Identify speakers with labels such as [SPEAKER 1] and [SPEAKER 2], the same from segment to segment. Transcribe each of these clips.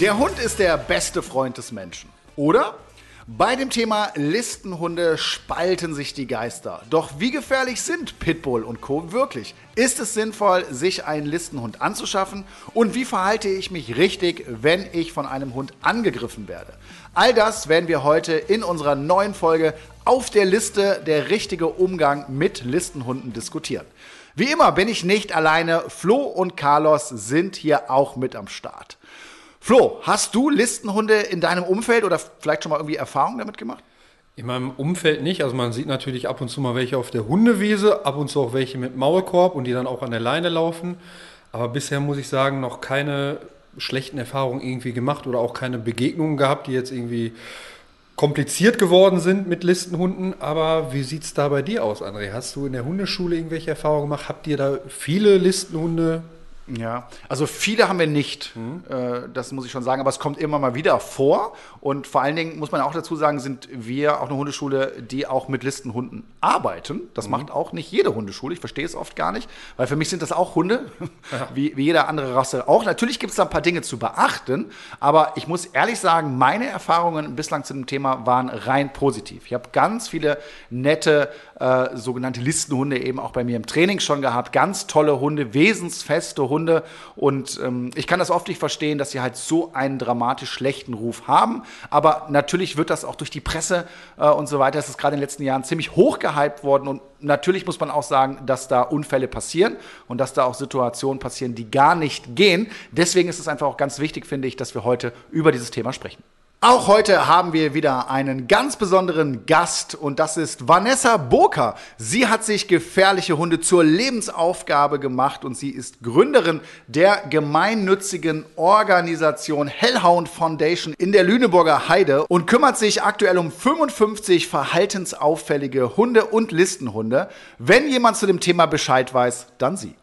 [SPEAKER 1] Der Hund ist der beste Freund des Menschen, oder? Bei dem Thema Listenhunde spalten sich die Geister. Doch wie gefährlich sind Pitbull und Co. wirklich? Ist es sinnvoll, sich einen Listenhund anzuschaffen? Und wie verhalte ich mich richtig, wenn ich von einem Hund angegriffen werde? All das werden wir heute in unserer neuen Folge auf der Liste der richtige Umgang mit Listenhunden diskutieren. Wie immer bin ich nicht alleine. Flo und Carlos sind hier auch mit am Start. Flo, hast du Listenhunde in deinem Umfeld oder vielleicht schon mal irgendwie Erfahrungen damit gemacht?
[SPEAKER 2] In meinem Umfeld nicht. Also man sieht natürlich ab und zu mal welche auf der Hundewiese, ab und zu auch welche mit Maulkorb und die dann auch an der Leine laufen. Aber bisher muss ich sagen, noch keine schlechten Erfahrungen irgendwie gemacht oder auch keine Begegnungen gehabt, die jetzt irgendwie kompliziert geworden sind mit Listenhunden. Aber wie sieht es da bei dir aus, André? Hast du in der Hundeschule irgendwelche Erfahrungen gemacht? Habt ihr da viele Listenhunde?
[SPEAKER 1] Ja, also viele haben wir nicht, das muss ich schon sagen, aber es kommt immer mal wieder vor und vor allen Dingen muss man auch dazu sagen, sind wir auch eine Hundeschule, die auch mit Listenhunden arbeiten. Das macht auch nicht jede Hundeschule, ich verstehe es oft gar nicht, weil für mich sind das auch Hunde, wie jede andere Rasse auch. Natürlich gibt es da ein paar Dinge zu beachten, aber ich muss ehrlich sagen, meine Erfahrungen bislang zu dem Thema waren rein positiv. Ich habe ganz viele nette sogenannte Listenhunde eben auch bei mir im Training schon gehabt, ganz tolle Hunde, wesensfeste Hunde und ich kann das oft nicht verstehen, dass sie halt so einen dramatisch schlechten Ruf haben, aber natürlich wird das auch durch die Presse und so weiter, es ist gerade in den letzten Jahren ziemlich hoch gehypt worden und natürlich muss man auch sagen, dass da Unfälle passieren und dass da auch Situationen passieren, die gar nicht gehen. Deswegen ist es einfach auch ganz wichtig, finde ich, dass wir heute über dieses Thema sprechen. Auch heute haben wir wieder einen ganz besonderen Gast und das ist Vanessa Boker. Sie hat sich gefährliche Hunde zur Lebensaufgabe gemacht und sie ist Gründerin der gemeinnützigen Organisation Hellhound Foundation in der Lüneburger Heide und kümmert sich aktuell um 55 verhaltensauffällige Hunde und Listenhunde. Wenn jemand zu dem Thema Bescheid weiß, dann sie.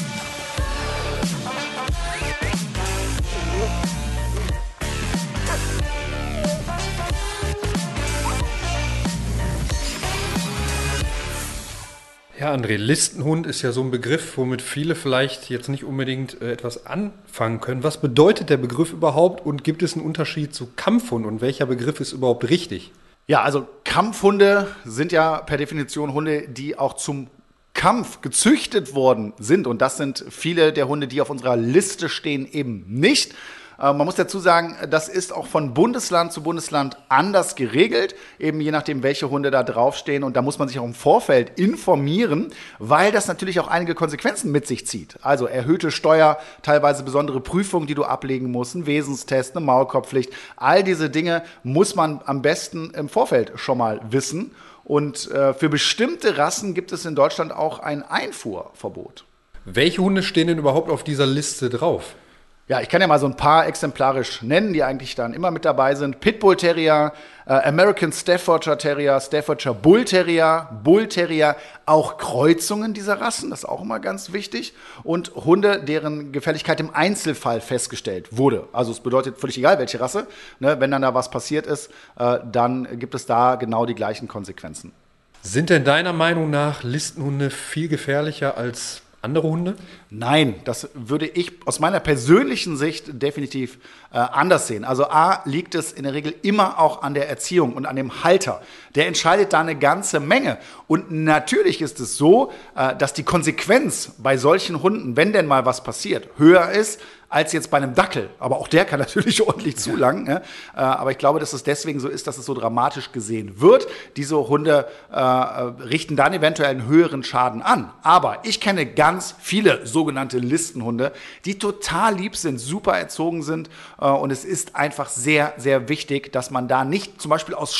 [SPEAKER 2] Ja, André, Listenhund ist ja so ein Begriff, womit viele vielleicht jetzt nicht unbedingt etwas anfangen können. Was bedeutet der Begriff überhaupt und gibt es einen Unterschied zu Kampfhund und welcher Begriff ist überhaupt richtig?
[SPEAKER 1] Ja, also Kampfhunde sind ja per Definition Hunde, die auch zum Kampf gezüchtet worden sind und das sind viele der Hunde, die auf unserer Liste stehen, eben nicht. Man muss dazu sagen, das ist auch von Bundesland zu Bundesland anders geregelt, eben je nachdem, welche Hunde da draufstehen. Und da muss man sich auch im Vorfeld informieren, weil das natürlich auch einige Konsequenzen mit sich zieht. Also erhöhte Steuer, teilweise besondere Prüfungen, die du ablegen musst, ein Wesenstest, eine Maulkorbpflicht. All diese Dinge muss man am besten im Vorfeld schon mal wissen. Und für bestimmte Rassen gibt es in Deutschland auch ein Einfuhrverbot.
[SPEAKER 2] Welche Hunde stehen denn überhaupt auf dieser Liste drauf?
[SPEAKER 1] Ja, ich kann ja mal so ein paar exemplarisch nennen, die eigentlich dann immer mit dabei sind. Pitbull Terrier, American Staffordshire Terrier, Staffordshire Bull Terrier, Bull Terrier, auch Kreuzungen dieser Rassen, das ist auch immer ganz wichtig. Und Hunde, deren Gefährlichkeit im Einzelfall festgestellt wurde. Also es bedeutet völlig egal, welche Rasse, ne, wenn dann da was passiert ist, dann gibt es da genau die gleichen Konsequenzen.
[SPEAKER 2] Sind denn deiner Meinung nach Listenhunde viel gefährlicher als andere Hunde?
[SPEAKER 1] Nein, das würde ich aus meiner persönlichen Sicht definitiv anders sehen. Also A, liegt es in der Regel immer auch an der Erziehung und an dem Halter. Der entscheidet da eine ganze Menge. Und natürlich ist es so, dass die Konsequenz bei solchen Hunden, wenn denn mal was passiert, höher ist als jetzt bei einem Dackel. Aber auch der kann natürlich ordentlich zulangen. Ne? Aber ich glaube, dass es deswegen so ist, dass es so dramatisch gesehen wird. Diese Hunde richten dann eventuell einen höheren Schaden an. Aber ich kenne ganz viele sogenannte Listenhunde, die total lieb sind, super erzogen sind. Und es ist einfach sehr, sehr wichtig, dass man da nicht zum Beispiel aus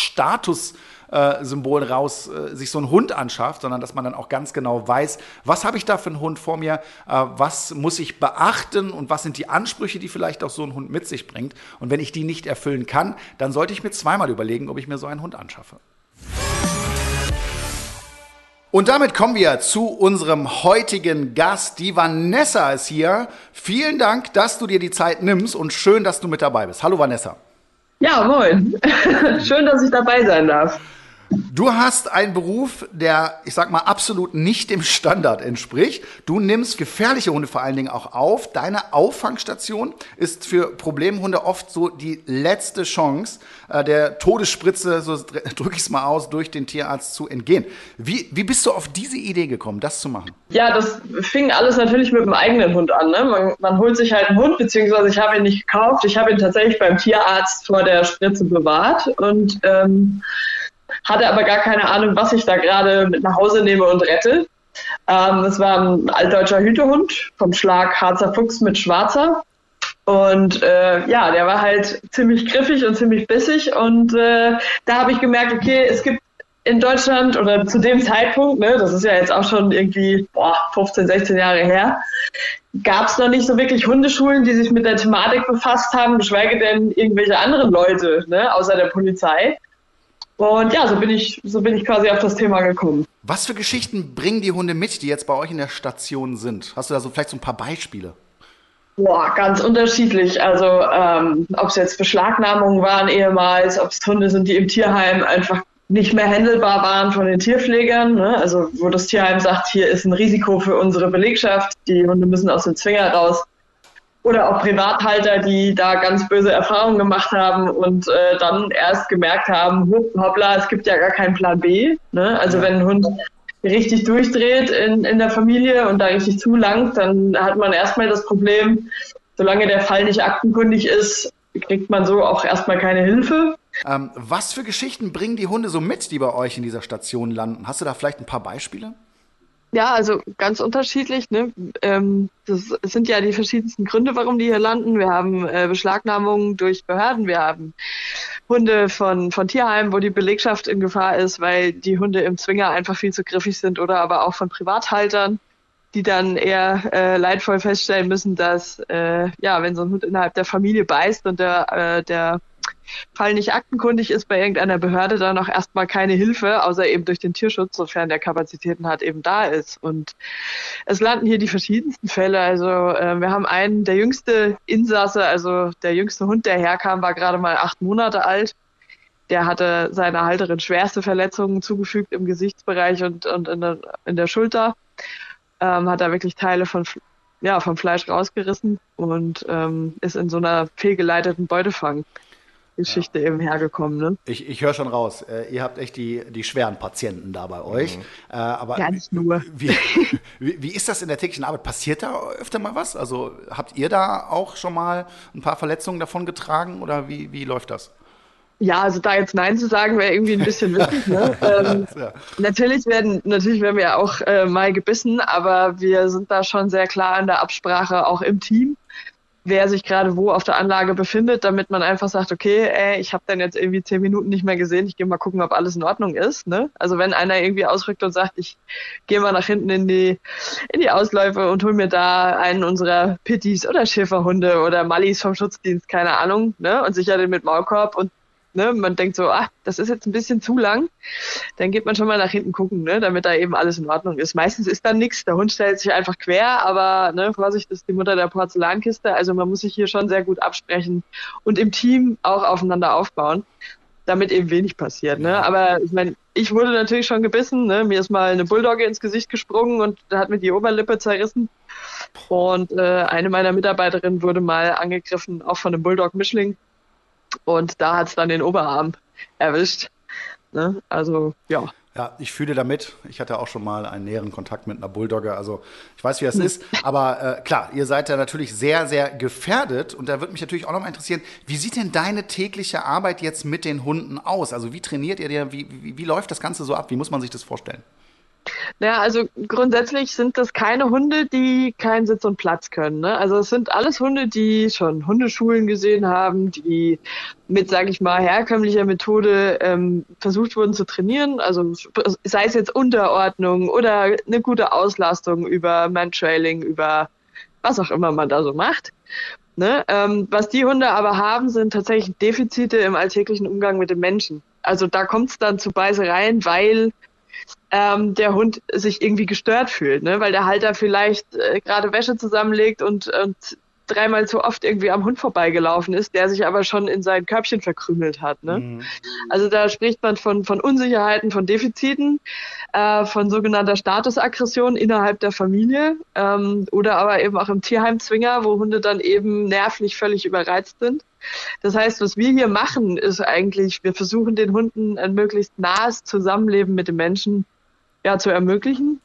[SPEAKER 1] Statussymbol raus sich so einen Hund anschafft, sondern dass man dann auch ganz genau weiß, was habe ich da für einen Hund vor mir, was muss ich beachten und was sind die Ansprüche, die vielleicht auch so ein Hund mit sich bringt. Und wenn ich die nicht erfüllen kann, dann sollte ich mir zweimal überlegen, ob ich mir so einen Hund anschaffe. Und damit kommen wir zu unserem heutigen Gast. Die Vanessa ist hier. Vielen Dank, dass du dir die Zeit nimmst und schön, dass du mit dabei bist. Hallo Vanessa.
[SPEAKER 3] Ja, moin. Schön, dass ich dabei sein darf.
[SPEAKER 1] Du hast einen Beruf, der, ich sag mal, absolut nicht dem Standard entspricht. Du nimmst gefährliche Hunde vor allen Dingen auch auf. Deine Auffangstation ist für Problemhunde oft so die letzte Chance, der Todesspritze, so drücke ich es mal aus, durch den Tierarzt zu entgehen. Wie bist du auf diese Idee gekommen, das zu machen?
[SPEAKER 3] Ja, das fing alles natürlich mit dem eigenen Hund an. Ne? Man holt sich halt einen Hund, beziehungsweise ich habe ihn nicht gekauft. Ich habe ihn tatsächlich beim Tierarzt vor der Spritze bewahrt und hatte aber gar keine Ahnung, was ich da gerade mit nach Hause nehme und rette. Es war ein altdeutscher Hütehund vom Schlag Harzer Fuchs mit Schwarzer. Und ja, der war halt ziemlich griffig und ziemlich bissig. Und da habe ich gemerkt, okay, es gibt in Deutschland oder zu dem Zeitpunkt, ne, das ist ja jetzt auch schon irgendwie 15, 16 Jahre her, gab es noch nicht so wirklich Hundeschulen, die sich mit der Thematik befasst haben, geschweige denn irgendwelche anderen Leute, ne, außer der Polizei. Und ja, so bin ich quasi auf das Thema gekommen.
[SPEAKER 1] Was für Geschichten bringen die Hunde mit, die jetzt bei euch in der Station sind? Hast du da so vielleicht so ein paar Beispiele?
[SPEAKER 3] Boah, ganz unterschiedlich. Also ob es jetzt Beschlagnahmungen waren ehemals, ob es Hunde sind, die im Tierheim einfach nicht mehr händelbar waren von den Tierpflegern. Ne? Also wo das Tierheim sagt, hier ist ein Risiko für unsere Belegschaft, die Hunde müssen aus dem Zwinger raus. Oder auch Privathalter, die da ganz böse Erfahrungen gemacht haben und dann erst gemerkt haben, hoppla, es gibt ja gar keinen Plan B. Ne? Also wenn ein Hund richtig durchdreht in der Familie und da richtig zulangt, dann hat man erstmal das Problem, solange der Fall nicht aktenkundig ist, kriegt man so auch erstmal keine Hilfe.
[SPEAKER 1] Was für Geschichten bringen die Hunde so mit, die bei euch in dieser Station landen? Hast du da vielleicht ein paar Beispiele?
[SPEAKER 3] Ja, also ganz unterschiedlich. Ne? Das sind ja die verschiedensten Gründe, warum die hier landen. Wir haben Beschlagnahmungen durch Behörden. Wir haben Hunde von Tierheimen, wo die Belegschaft in Gefahr ist, weil die Hunde im Zwinger einfach viel zu griffig sind, oder aber auch von Privathaltern, die dann eher leidvoll feststellen müssen, dass wenn so ein Hund innerhalb der Familie beißt und der Fall nicht aktenkundig ist bei irgendeiner Behörde, dann auch erstmal keine Hilfe, außer eben durch den Tierschutz, sofern der Kapazitäten hat, eben da ist. Und es landen hier die verschiedensten Fälle. Also wir haben der jüngste Insasse, also der jüngste Hund, der herkam, war gerade mal 8 Monate alt. Der hatte seiner Halterin schwerste Verletzungen zugefügt im Gesichtsbereich und in der Schulter. Hat da wirklich Teile vom Fleisch rausgerissen und ist in so einer fehlgeleiteten Beutefang-Geschichte eben hergekommen. Ne?
[SPEAKER 1] Ich höre schon raus, ihr habt echt die schweren Patienten da bei euch. Aber
[SPEAKER 3] ja, nicht nur.
[SPEAKER 1] Wie ist das in der täglichen Arbeit? Passiert da öfter mal was? Also habt ihr da auch schon mal ein paar Verletzungen davon getragen oder wie läuft das?
[SPEAKER 3] Ja, also da jetzt Nein zu sagen, wäre irgendwie ein bisschen witzig. Ne?
[SPEAKER 1] Ja.
[SPEAKER 3] Natürlich werden wir auch mal gebissen, aber wir sind da schon sehr klar in der Absprache, auch im Team, wer sich gerade wo auf der Anlage befindet, damit man einfach sagt, okay, ich habe dann jetzt irgendwie 10 Minuten nicht mehr gesehen, ich gehe mal gucken, ob alles in Ordnung ist. Ne? Also wenn einer irgendwie ausrückt und sagt, ich gehe mal nach hinten in die Ausläufe und hol mir da einen unserer Pitties oder Schäferhunde oder Mallis vom Schutzdienst, keine Ahnung, ne? Und sicher den mit Maulkorb und ne, man denkt so, das ist jetzt ein bisschen zu lang, dann geht man schon mal nach hinten gucken, ne, damit da eben alles in Ordnung ist. Meistens ist da nichts, der Hund stellt sich einfach quer, aber ne, Vorsicht, ist die Mutter der Porzellankiste, also man muss sich hier schon sehr gut absprechen und im Team auch aufeinander aufbauen, damit eben wenig passiert. Ne? Aber ich meine, ich wurde natürlich schon gebissen, ne? Mir ist mal eine Bulldogge ins Gesicht gesprungen und da hat mir die Oberlippe zerrissen und eine meiner Mitarbeiterinnen wurde mal angegriffen, auch von einem Bulldog-Mischling. Und da hat es dann den Oberarm erwischt. Ne? Also, ja.
[SPEAKER 1] Ja, ich fühle damit. Ich hatte auch schon mal einen näheren Kontakt mit einer Bulldogge. Also ich weiß, wie das ist. Aber klar, ihr seid ja natürlich sehr, sehr gefährdet. Und da würde mich natürlich auch noch mal interessieren, wie sieht denn deine tägliche Arbeit jetzt mit den Hunden aus? Also wie trainiert ihr dir? Wie läuft das Ganze so ab? Wie muss man sich das vorstellen?
[SPEAKER 3] Naja, also grundsätzlich sind das keine Hunde, die keinen Sitz und Platz können. Ne? Also es sind alles Hunde, die schon Hundeschulen gesehen haben, die mit, sage ich mal, herkömmlicher Methode versucht wurden zu trainieren. Also sei es jetzt Unterordnung oder eine gute Auslastung über Mantrailing, über was auch immer man da so macht. Ne? Was die Hunde aber haben, sind tatsächlich Defizite im alltäglichen Umgang mit den Menschen. Also da kommt es dann zu Beißereien, weil der Hund sich irgendwie gestört fühlt, ne? Weil der Halter vielleicht gerade Wäsche zusammenlegt und dreimal zu oft irgendwie am Hund vorbeigelaufen ist, der sich aber schon in sein Körbchen verkrümelt hat. Ne? Also da spricht man von Unsicherheiten, von Defiziten, von sogenannter Statusaggression innerhalb der Familie oder aber eben auch im Tierheimzwinger, wo Hunde dann eben nervlich völlig überreizt sind. Das heißt, was wir hier machen, ist eigentlich, wir versuchen den Hunden ein möglichst nahes Zusammenleben mit den Menschen zu ermöglichen.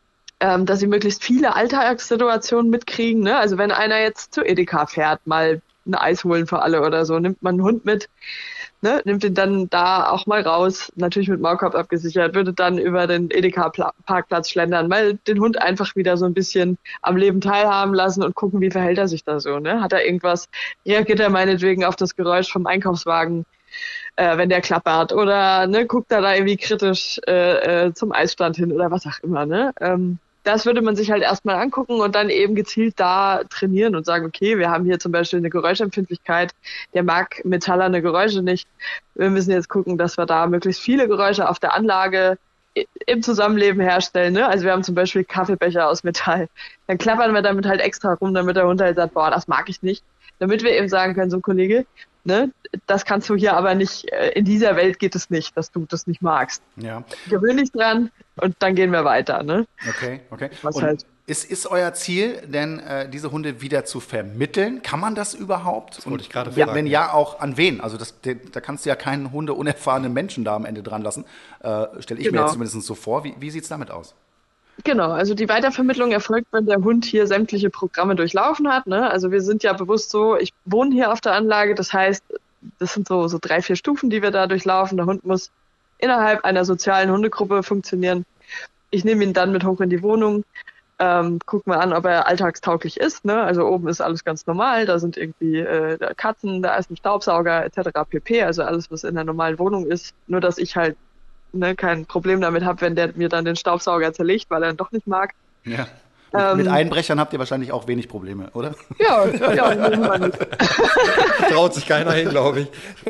[SPEAKER 3] Dass sie möglichst viele Alltagssituationen mitkriegen. Ne? Also wenn einer jetzt zu Edeka fährt, mal ein Eis holen für alle oder so, nimmt man einen Hund mit, ne? Nimmt ihn dann da auch mal raus, natürlich mit Maulkorb abgesichert, würde dann über den Edeka-Parkplatz schlendern, mal den Hund einfach wieder so ein bisschen am Leben teilhaben lassen und gucken, wie verhält er sich da so. Ne? Hat er irgendwas, reagiert er meinetwegen auf das Geräusch vom Einkaufswagen, wenn der klappert oder ne, guckt er da irgendwie kritisch zum Eisstand hin oder was auch immer. Ne? Das würde man sich halt erstmal angucken und dann eben gezielt da trainieren und sagen, okay, wir haben hier zum Beispiel eine Geräuschempfindlichkeit, der mag metallerne Geräusche nicht. Wir müssen jetzt gucken, dass wir da möglichst viele Geräusche auf der Anlage im Zusammenleben herstellen. Ne? Also wir haben zum Beispiel Kaffeebecher aus Metall. Dann klappern wir damit halt extra rum, damit der Hund halt sagt, boah, das mag ich nicht. Damit wir eben sagen können, so Kollege, ne, das kannst du hier aber nicht, in dieser Welt geht es nicht, dass du das nicht magst.
[SPEAKER 1] Ja.
[SPEAKER 3] Gewöhn dich dran und dann gehen wir weiter. Ne?
[SPEAKER 1] Okay.
[SPEAKER 3] Was
[SPEAKER 1] Und
[SPEAKER 3] halt
[SPEAKER 1] ist euer Ziel denn, diese Hunde wieder zu vermitteln? Kann man das überhaupt?
[SPEAKER 2] Das wollte ich gerade
[SPEAKER 1] wenn,
[SPEAKER 2] fragen.
[SPEAKER 1] wenn ja, auch an wen? Also da kannst du ja keinen unerfahrenen Menschen da am Ende dran lassen. Stelle ich mir
[SPEAKER 3] Genau.
[SPEAKER 1] jetzt zumindest so vor. Wie sieht es damit aus?
[SPEAKER 3] Genau, also die Weitervermittlung erfolgt, wenn der Hund hier sämtliche Programme durchlaufen hat. Ne? Also wir sind ja bewusst so, ich wohne hier auf der Anlage, das heißt, das sind so 3, 4 Stufen, die wir da durchlaufen. Der Hund muss innerhalb einer sozialen Hundegruppe funktionieren. Ich nehme ihn dann mit hoch in die Wohnung, guck mal an, ob er alltagstauglich ist. Ne? Also oben ist alles ganz normal, da sind irgendwie Katzen, da ist ein Staubsauger etc. pp. Also alles, was in der normalen Wohnung ist. Nur, dass ich halt kein Problem damit habe, wenn der mir dann den Staubsauger zerlegt, weil er ihn doch nicht mag.
[SPEAKER 1] Ja. Mit Einbrechern habt ihr wahrscheinlich auch wenig Probleme, oder?
[SPEAKER 3] Ja, nehmen wir nicht.
[SPEAKER 2] Traut sich keiner hin, glaube ich.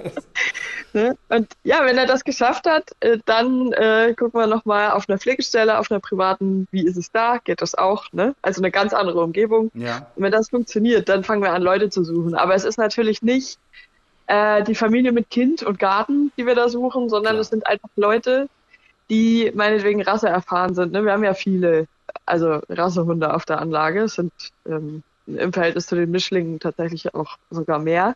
[SPEAKER 3] Ne? Und ja, wenn er das geschafft hat, dann gucken wir nochmal auf einer Pflegestelle, auf einer privaten, wie ist es da, geht das auch, ne? Also eine ganz andere Umgebung.
[SPEAKER 1] Ja.
[SPEAKER 3] Und wenn das funktioniert, dann fangen wir an, Leute zu suchen. Aber es ist natürlich nicht die Familie mit Kind und Garten, die wir da suchen, sondern
[SPEAKER 1] Klar.
[SPEAKER 3] es sind einfach Leute, die meinetwegen rasseerfahren sind. Ne? Wir haben ja viele, also Rassehunde auf der Anlage, es sind im Verhältnis zu den Mischlingen tatsächlich auch sogar mehr.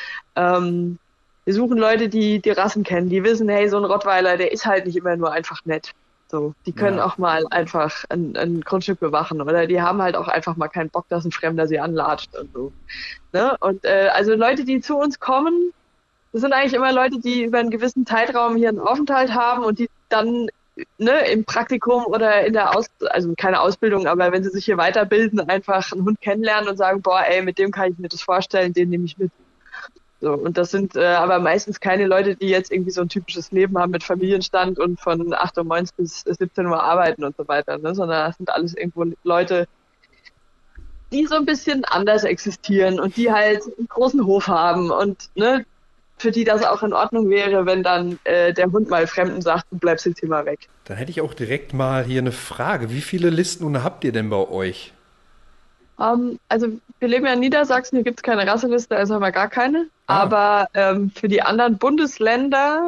[SPEAKER 3] Wir suchen Leute, die Rassen kennen, die wissen, hey, so ein Rottweiler, der ist halt nicht immer nur einfach nett. So, die können
[SPEAKER 1] Ja.
[SPEAKER 3] auch mal einfach ein Grundstück bewachen oder die haben halt auch einfach mal keinen Bock, dass ein Fremder sie anlatscht und so. Ne? Und also Leute, die zu uns kommen, das sind eigentlich immer Leute, die über einen gewissen Zeitraum hier einen Aufenthalt haben und die dann im Praktikum oder in der also keine Ausbildung, aber wenn sie sich hier weiterbilden, einfach einen Hund kennenlernen und sagen, boah, ey, mit dem kann ich mir das vorstellen, den nehme ich mit. So, und das sind aber meistens keine Leute, die jetzt irgendwie so ein typisches Leben haben mit Familienstand und von 8 Uhr morgens bis 17 Uhr arbeiten und so weiter, ne? Sondern das sind alles irgendwo Leute, die so ein bisschen anders existieren und die halt einen großen Hof haben und ne, für die das auch in Ordnung wäre, wenn dann der Hund mal Fremden sagt, du bleibst jetzt hier mal weg.
[SPEAKER 2] Dann hätte ich auch direkt mal hier eine Frage. Wie viele Listenhunde habt ihr denn bei euch?
[SPEAKER 3] Also wir leben ja in Niedersachsen, hier gibt es keine Rasseliste, also haben wir gar keine. Aber für die anderen Bundesländer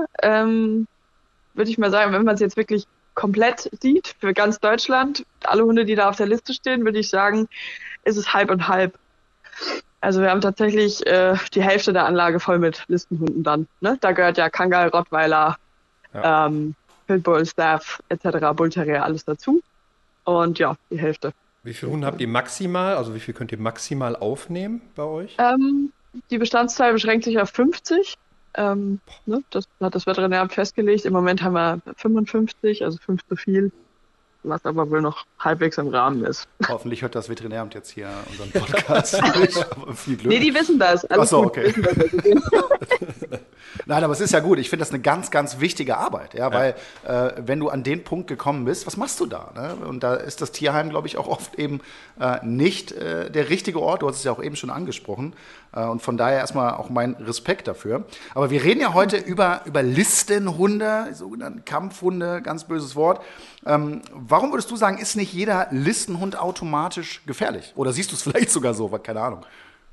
[SPEAKER 3] würde ich mal sagen, wenn man es jetzt wirklich komplett sieht, für ganz Deutschland, alle Hunde, die da auf der Liste stehen, würde ich sagen, ist es halb und halb. Also wir haben tatsächlich die Hälfte der Anlage voll mit Listenhunden dann. Ne? Da gehört ja Kangal, Rottweiler, Pitbull, Staff etc., Bull Terrier, alles dazu. Und ja, die Hälfte.
[SPEAKER 2] Wie viele Hunde habt ihr maximal? Also wie viel könnt ihr maximal aufnehmen bei euch?
[SPEAKER 3] Die Bestandszahl beschränkt sich auf 50. Ne? Das hat das Veterinäramt festgelegt. Im Moment haben wir 55, also 5 zu viel. Was aber wohl noch halbwegs im Rahmen ist.
[SPEAKER 1] Hoffentlich hört das Veterinäramt jetzt hier unseren Podcast nicht, aber viel Glück.
[SPEAKER 3] Nee, die wissen das. Alles
[SPEAKER 1] Ach so,
[SPEAKER 3] gut.
[SPEAKER 1] okay.
[SPEAKER 3] Wissen das, was sie sehen.
[SPEAKER 1] Nein, aber es ist ja gut. Ich finde das eine ganz, ganz wichtige Arbeit, ja, weil wenn du an den Punkt gekommen bist, was machst du da? Ne? Und da ist das Tierheim, glaube ich, auch oft eben nicht der richtige Ort. Du hast es ja auch eben schon angesprochen. Und von daher erstmal auch mein Respekt dafür. Aber wir reden ja heute über Listenhunde, sogenannten Kampfhunde, ganz böses Wort. Warum würdest du sagen, ist nicht jeder Listenhund automatisch gefährlich? Oder siehst du es vielleicht sogar so? Keine Ahnung.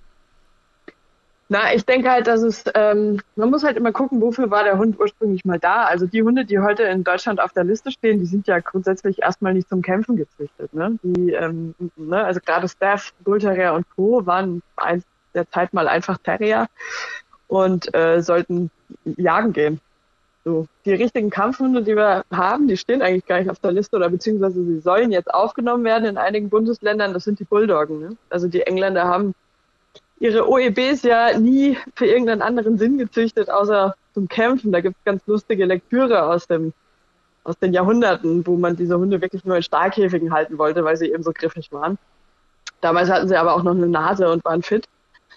[SPEAKER 3] Na, ich denke halt, dass man muss halt immer gucken, wofür war der Hund ursprünglich mal da. Also die Hunde, die heute in Deutschland auf der Liste stehen, die sind ja grundsätzlich erstmal nicht zum Kämpfen gezüchtet. Ne? Also gerade Staff, Bull Terrier und Co. waren eins der Zeit mal einfach Terrier und sollten jagen gehen. So, die richtigen Kampfhunde, die wir haben, die stehen eigentlich gar nicht auf der Liste oder beziehungsweise sie sollen jetzt aufgenommen werden in einigen Bundesländern. Das sind die Bulldoggen. Ne? Also die Engländer haben ihre OEBs ja nie für irgendeinen anderen Sinn gezüchtet, außer zum Kämpfen. Da gibt es ganz lustige Lektüre aus den Jahrhunderten, wo man diese Hunde wirklich nur in Stahlkäfigen halten wollte, weil sie eben so griffig waren. Damals hatten sie aber auch noch eine Nase und waren fit.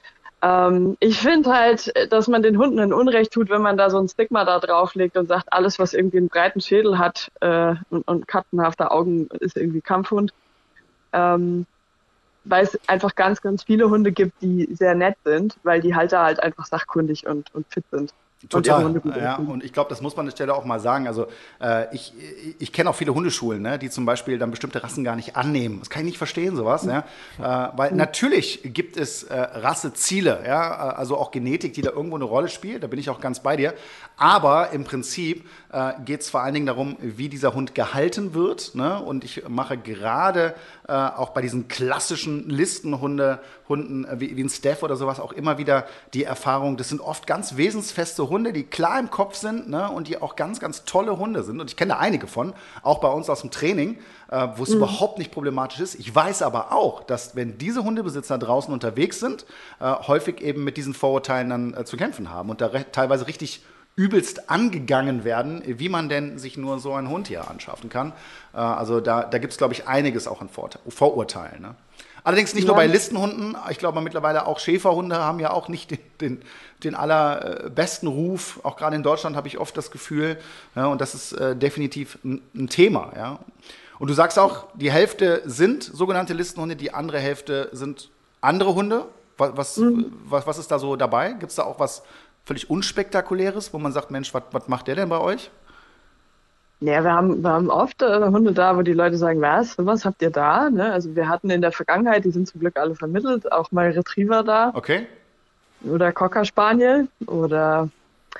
[SPEAKER 3] Ich finde halt, dass man den Hunden ein Unrecht tut, wenn man da so ein Stigma da drauflegt und sagt, alles, was irgendwie einen breiten Schädel hat und kattenhafte Augen, ist irgendwie Kampfhund. Weil es einfach ganz, ganz viele Hunde gibt, die sehr nett sind, weil die Halter halt einfach sachkundig und fit sind.
[SPEAKER 1] Total, ja, und ich glaube, das muss man an der Stelle auch mal sagen. Also ich kenne auch viele Hundeschulen, ne, die zum Beispiel dann bestimmte Rassen gar nicht annehmen. Das kann ich nicht verstehen, sowas, ja, weil natürlich gibt es Rasseziele, ja, also auch Genetik, die da irgendwo eine Rolle spielt. Da bin ich auch ganz bei dir. Aber im Prinzip geht es vor allen Dingen darum, wie dieser Hund gehalten wird, ne? Und ich mache gerade auch bei diesen klassischen Listenhunden wie ein Staff oder sowas auch immer wieder die Erfahrung, das sind oft ganz wesensfeste Hunde, die klar im Kopf sind, ne, und die auch ganz, ganz tolle Hunde sind. Und ich kenne da einige von, auch bei uns aus dem Training, wo es überhaupt nicht problematisch ist. Ich weiß aber auch, dass wenn diese Hundebesitzer draußen unterwegs sind, häufig eben mit diesen Vorurteilen dann zu kämpfen haben und da teilweise richtig übelst angegangen werden, wie man denn sich nur so einen Hund hier anschaffen kann. Also da gibt es, glaube ich, einiges auch an Vorurteilen. Ne? Allerdings nicht nur bei Listenhunden. Ich glaube, mittlerweile auch Schäferhunde haben ja auch nicht den allerbesten Ruf. Auch gerade in Deutschland habe ich oft das Gefühl. Ja, und das ist definitiv ein Thema. Ja. Und du sagst auch, die Hälfte sind sogenannte Listenhunde, die andere Hälfte sind andere Hunde. Was ist da so dabei? Gibt es da auch was völlig Unspektakuläres, wo man sagt, Mensch, was macht der denn bei euch?
[SPEAKER 3] Ja, wir haben oft Hunde da, wo die Leute sagen, was habt ihr da? Ne? Also wir hatten in der Vergangenheit, die sind zum Glück alle vermittelt, auch mal Retriever da.
[SPEAKER 1] Okay.
[SPEAKER 3] Oder Cocker Spaniel oder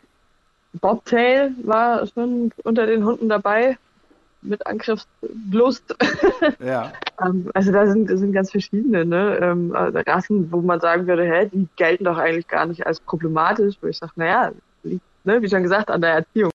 [SPEAKER 3] Bobtail war schon unter den Hunden dabei mit Angriffslust.
[SPEAKER 1] Ja.
[SPEAKER 3] Also da sind ganz verschiedene Rassen, wo man sagen würde, die gelten doch eigentlich gar nicht als problematisch. Wo ich sage, liegt, wie schon gesagt, an der Erziehung.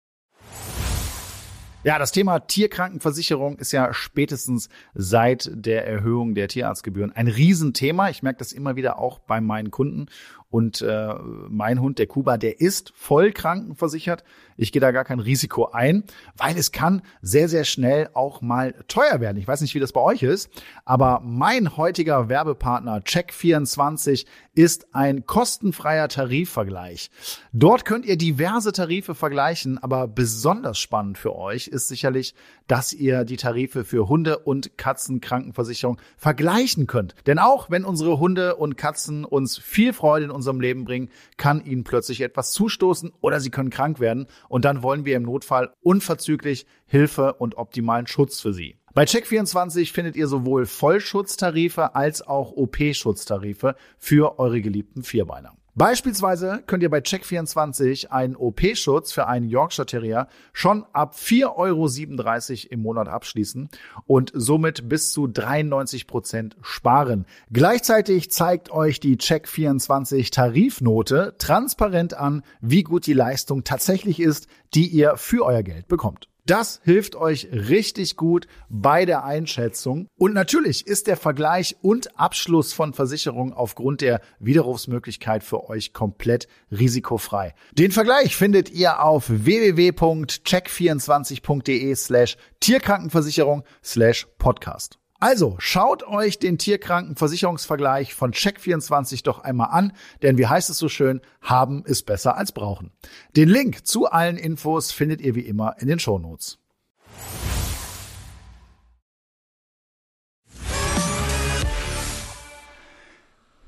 [SPEAKER 4] Ja, das Thema Tierkrankenversicherung ist ja spätestens seit der Erhöhung der Tierarztgebühren ein Riesenthema. Ich merke das immer wieder auch bei meinen Kunden. Und mein Hund, der Kuba, der ist voll krankenversichert. Ich gehe da gar kein Risiko ein, weil es kann sehr, sehr schnell auch mal teuer werden. Ich weiß nicht, wie das bei euch ist, aber mein heutiger Werbepartner Check24 ist ein kostenfreier Tarifvergleich. Dort könnt ihr diverse Tarife vergleichen, aber besonders spannend für euch ist sicherlich, dass ihr die Tarife für Hunde- und Katzenkrankenversicherung vergleichen könnt. Denn auch wenn unsere Hunde und Katzen uns viel Freude in unserem Leben bringen, kann ihnen plötzlich etwas zustoßen oder sie können krank werden. Und dann wollen wir im Notfall unverzüglich Hilfe und optimalen Schutz für sie. Bei Check24 findet ihr sowohl Vollschutztarife als auch OP-Schutztarife für eure geliebten Vierbeiner. Beispielsweise könnt ihr bei Check24 einen OP-Schutz für einen Yorkshire Terrier schon ab 4,37 € im Monat abschließen und somit bis zu 93% sparen. Gleichzeitig zeigt euch die Check24 Tarifnote transparent an, wie gut die Leistung tatsächlich ist, die ihr für euer Geld bekommt. Das hilft euch richtig gut bei der Einschätzung. Und natürlich ist der Vergleich und Abschluss von Versicherungen aufgrund der Widerrufsmöglichkeit für euch komplett risikofrei. Den Vergleich findet ihr auf www.check24.de/Tierkrankenversicherung/Podcast. Also schaut euch den Tierkrankenversicherungsvergleich von Check24 doch einmal an, denn wie heißt es so schön, haben ist besser als brauchen. Den Link zu allen Infos findet ihr wie immer in den Shownotes.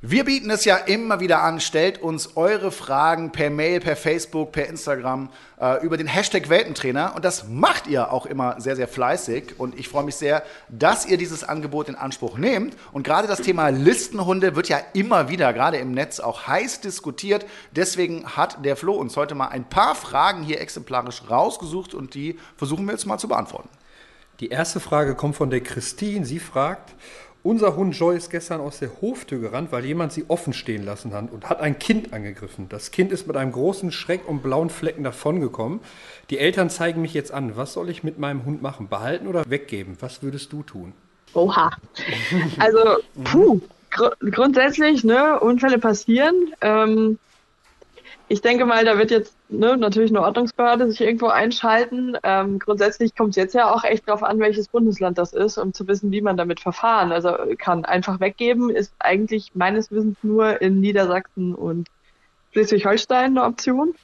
[SPEAKER 1] Wir bieten es ja immer wieder an, stellt uns eure Fragen per Mail, per Facebook, per Instagram über den Hashtag Welpentrainer und das macht ihr auch immer sehr, sehr fleißig und ich freue mich sehr, dass ihr dieses Angebot in Anspruch nehmt und gerade das Thema Listenhunde wird ja immer wieder, gerade im Netz, auch heiß diskutiert. Deswegen hat der Flo uns heute mal ein paar Fragen hier exemplarisch rausgesucht und die versuchen wir jetzt mal zu beantworten.
[SPEAKER 2] Die erste Frage kommt von der Christine. Sie fragt: Unser Hund Joy ist gestern aus der Hoftür gerannt, weil jemand sie offen stehen lassen hat und hat ein Kind angegriffen. Das Kind ist mit einem großen Schreck und blauen Flecken davongekommen. Die Eltern zeigen mich jetzt an. Was soll ich mit meinem Hund machen? Behalten oder weggeben? Was würdest du tun?
[SPEAKER 3] Oha. Also, grundsätzlich, ne, Unfälle passieren. Ich denke mal, da wird jetzt natürlich eine Ordnungsbehörde sich irgendwo einschalten. Grundsätzlich kommt es jetzt ja auch echt drauf an, welches Bundesland das ist, um zu wissen, wie man damit verfahren. Also kann einfach weggeben, ist eigentlich meines Wissens nur in Niedersachsen und Schleswig-Holstein eine Option.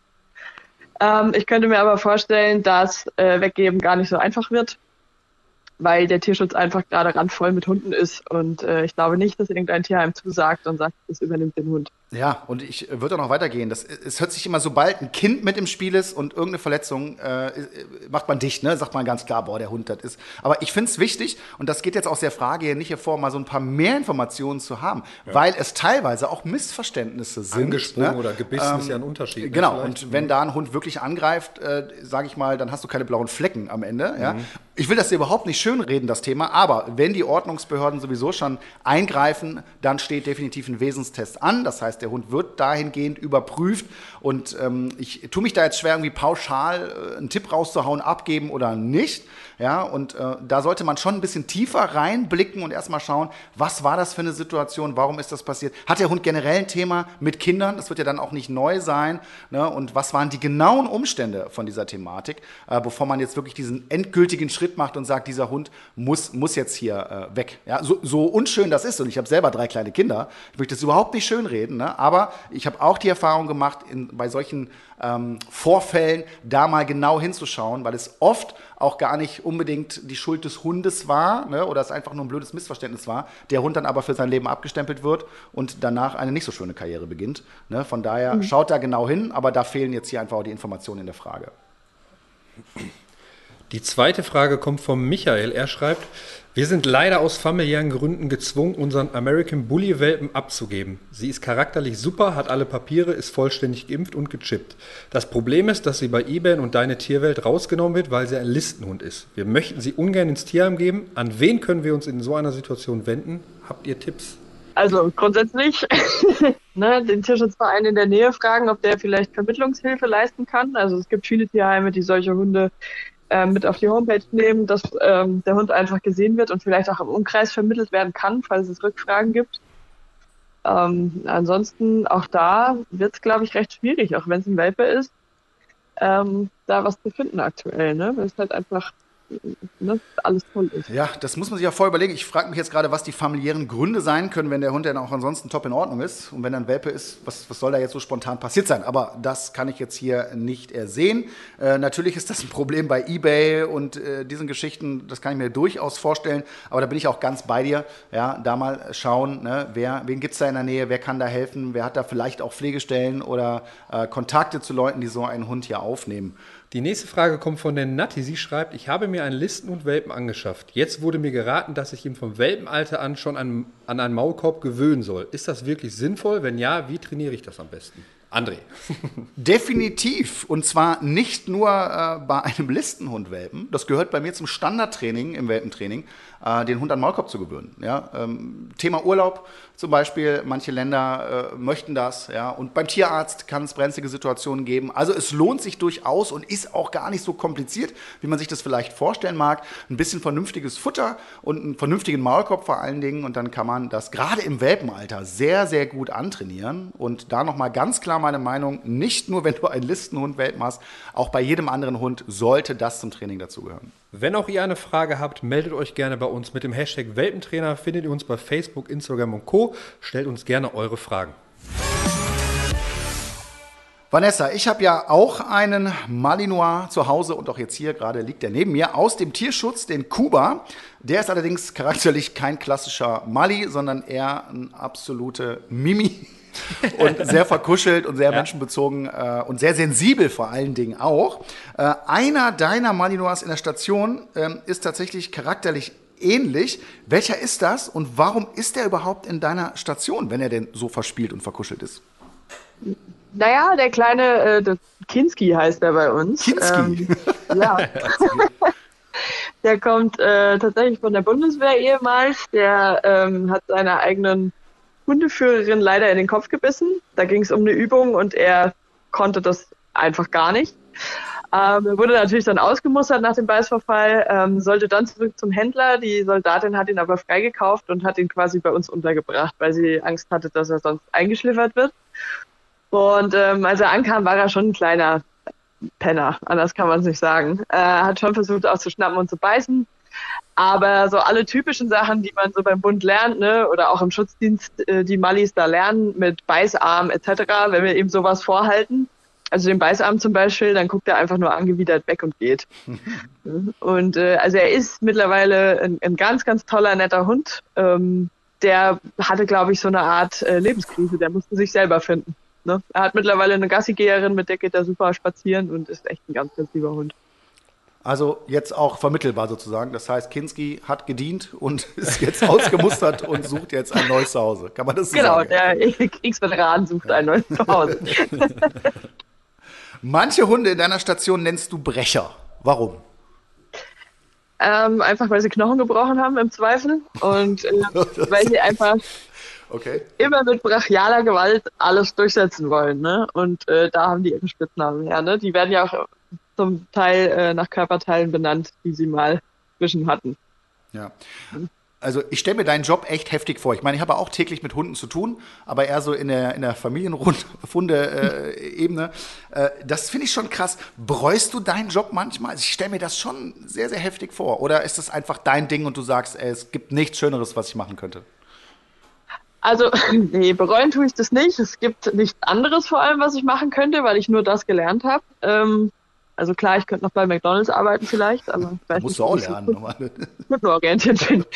[SPEAKER 3] Ich könnte mir aber vorstellen, dass weggeben gar nicht so einfach wird, weil der Tierschutz einfach gerade randvoll mit Hunden ist und ich glaube nicht, dass irgendein Tierheim zusagt und sagt, es übernimmt den Hund.
[SPEAKER 1] Ja, und ich würde auch noch weitergehen. Es hört sich immer, sobald ein Kind mit im Spiel ist und irgendeine Verletzung, macht man dicht, ne? Sagt man ganz klar, boah, der Hund, das ist. Aber ich finde es wichtig, und das geht jetzt aus der Frage hier nicht hervor, mal so ein paar mehr Informationen zu haben, weil es teilweise auch Missverständnisse sind.
[SPEAKER 2] Angesprungen
[SPEAKER 1] ne?
[SPEAKER 2] oder gebissen ist ja ein Unterschied.
[SPEAKER 1] Genau, und wenn da ein Hund wirklich angreift, sage ich mal, dann hast du keine blauen Flecken am Ende. Ja? Ich will das hier überhaupt nicht schönreden, das Thema, aber wenn die Ordnungsbehörden sowieso schon eingreifen, dann steht definitiv ein Wesenstest an. Das heißt, der Hund wird dahingehend überprüft und ich tue mich da jetzt schwer, irgendwie pauschal einen Tipp rauszuhauen, abgeben oder nicht. Ja, und da sollte man schon ein bisschen tiefer reinblicken und erstmal schauen, was war das für eine Situation, warum ist das passiert? Hat der Hund generell ein Thema mit Kindern? Das wird ja dann auch nicht neu sein. Ne? Und was waren die genauen Umstände von dieser Thematik, bevor man jetzt wirklich diesen endgültigen Schritt macht und sagt, dieser Hund muss jetzt hier weg. Ja, so unschön das ist, und ich habe selber 3 kleine Kinder, ich möchte das überhaupt nicht schönreden, ne? Aber ich habe auch die Erfahrung gemacht, bei solchen Vorfällen da mal genau hinzuschauen, weil es oft auch gar nicht unbedingt die Schuld des Hundes war, ne, oder es einfach nur ein blödes Missverständnis war, der Hund dann aber für sein Leben abgestempelt wird und danach eine nicht so schöne Karriere beginnt. Ne. Von daher schaut da genau hin, aber da fehlen jetzt hier einfach auch die Informationen in der Frage.
[SPEAKER 2] Die zweite Frage kommt von Michael. Er schreibt: Wir sind leider aus familiären Gründen gezwungen, unseren American Bully Welpen abzugeben. Sie ist charakterlich super, hat alle Papiere, ist vollständig geimpft und gechippt. Das Problem ist, dass sie bei eBay und Deine Tierwelt rausgenommen wird, weil sie ein Listenhund ist. Wir möchten sie ungern ins Tierheim geben. An wen können wir uns in so einer Situation wenden? Habt ihr Tipps?
[SPEAKER 3] Also grundsätzlich den Tierschutzverein in der Nähe fragen, ob der vielleicht Vermittlungshilfe leisten kann. Also es gibt viele Tierheime, die solche Hunde mit auf die Homepage nehmen, dass der Hund einfach gesehen wird und vielleicht auch im Umkreis vermittelt werden kann, falls es Rückfragen gibt. Ansonsten auch da wird es, glaube ich, recht schwierig, auch wenn es ein Welpe ist, da was zu finden aktuell. Ne? Weil es halt einfach alles toll ist.
[SPEAKER 1] Ja, das muss man sich ja vorher überlegen. Ich frage mich jetzt gerade, was die familiären Gründe sein können, wenn der Hund dann auch ansonsten top in Ordnung ist. Und wenn er ein Welpe ist, was soll da jetzt so spontan passiert sein? Aber das kann ich jetzt hier nicht ersehen. Natürlich ist das ein Problem bei eBay und diesen Geschichten, das kann ich mir durchaus vorstellen. Aber da bin ich auch ganz bei dir. Ja, da mal schauen, ne, wen gibt es da in der Nähe, wer kann da helfen, wer hat da vielleicht auch Pflegestellen oder Kontakte zu Leuten, die so einen Hund hier aufnehmen.
[SPEAKER 2] Die nächste Frage kommt von der Natti. Sie schreibt: Ich habe mir einen Listenhund Welpen angeschafft. Jetzt wurde mir geraten, dass ich ihn vom Welpenalter an schon an einen Maulkorb gewöhnen soll. Ist das wirklich sinnvoll? Wenn ja, wie trainiere ich das am besten? André.
[SPEAKER 1] Definitiv. Und zwar nicht nur bei einem Listenhund-Welpen. Das gehört bei mir zum Standardtraining im Welpentraining, den Hund an den Maulkorb zu gewöhnen. Ja? Thema Urlaub zum Beispiel. Manche Länder möchten das. Ja? Und beim Tierarzt kann es brenzlige Situationen geben. Also es lohnt sich durchaus und ist auch gar nicht so kompliziert, wie man sich das vielleicht vorstellen mag. Ein bisschen vernünftiges Futter und einen vernünftigen Maulkorb vor allen Dingen. Und dann kann man das gerade im Welpenalter sehr, sehr gut antrainieren. Und da nochmal ganz klar meine Meinung, nicht nur, wenn du einen Listenhund-Welpen hast, auch bei jedem anderen Hund sollte das zum Training dazugehören.
[SPEAKER 2] Wenn auch ihr eine Frage habt, meldet euch gerne bei uns. Mit dem Hashtag Welpentrainer findet ihr uns bei Facebook, Instagram und Co. Stellt uns gerne eure Fragen.
[SPEAKER 1] Vanessa, ich habe ja auch einen Malinois zu Hause und auch jetzt hier gerade liegt der neben mir aus dem Tierschutz, den Kuba. Der ist allerdings charakterlich kein klassischer Mali, sondern eher ein absolute Mimi und sehr verkuschelt und sehr menschenbezogen und sehr sensibel vor allen Dingen auch. Einer deiner Malinois in der Station ist tatsächlich charakterlich ähnlich. Welcher ist das und warum ist der überhaupt in deiner Station, wenn er denn so verspielt und verkuschelt ist?
[SPEAKER 3] Naja, der kleine der Kinski heißt er bei uns.
[SPEAKER 1] Kinski?
[SPEAKER 3] Ja. Der kommt tatsächlich von der Bundeswehr ehemals. Der hat seiner eigenen Hundeführerin leider in den Kopf gebissen. Da ging es um eine Übung und er konnte das einfach gar nicht. Er wurde natürlich dann ausgemustert nach dem Beißverfall, sollte dann zurück zum Händler. Die Soldatin hat ihn aber freigekauft und hat ihn quasi bei uns untergebracht, weil sie Angst hatte, dass er sonst eingeschliffert wird. Und als er ankam, war er schon ein kleiner Penner, anders kann man es nicht sagen. Er hat schon versucht auszuschnappen und zu beißen, aber so alle typischen Sachen, die man so beim Bund lernt, ne, oder auch im Schutzdienst, die Mallis da lernen, mit Beißarm etc., wenn wir ihm sowas vorhalten, also den Beißarm zum Beispiel, dann guckt er einfach nur angewidert weg und geht. Und also er ist mittlerweile ein ganz, ganz toller, netter Hund. Der hatte, glaube ich, so eine Art Lebenskrise, der musste sich selber finden. Ne? Er hat mittlerweile eine Gassigeherin, mit der geht er super spazieren und ist echt ein ganz, ganz lieber Hund.
[SPEAKER 1] Also jetzt auch vermittelbar sozusagen. Das heißt, Kinski hat gedient und ist jetzt ausgemustert und sucht jetzt ein neues Zuhause. Kann man das so sagen?
[SPEAKER 3] Genau, der Kriegsveteran sucht ein neues Zuhause.
[SPEAKER 1] Manche Hunde in deiner Station nennst du Brecher. Warum?
[SPEAKER 3] Einfach, weil sie Knochen gebrochen haben im Zweifel und weil sie einfach immer mit brachialer Gewalt alles durchsetzen wollen. Ne? Und da haben die ihre Spitznamen her. Ne? Die werden ja auch zum Teil nach Körperteilen benannt, die sie mal zwischen hatten.
[SPEAKER 1] Ja. Also ich stelle mir deinen Job echt heftig vor. Ich meine, ich habe auch täglich mit Hunden zu tun, aber eher so in der Familienhunde-Ebene. Das finde ich schon krass. Bereust du deinen Job manchmal? Also ich stelle mir das schon sehr, sehr heftig vor. Oder ist das einfach dein Ding und du sagst, es gibt nichts Schöneres, was ich machen könnte?
[SPEAKER 3] Also, nee, bereuen tue ich das nicht. Es gibt nichts anderes vor allem, was ich machen könnte, weil ich nur das gelernt habe. Also klar, ich könnte noch bei McDonald's arbeiten vielleicht, aber ich weiß
[SPEAKER 1] musst
[SPEAKER 3] nicht,
[SPEAKER 1] du auch lernen.
[SPEAKER 3] Gut nur orientiert bin.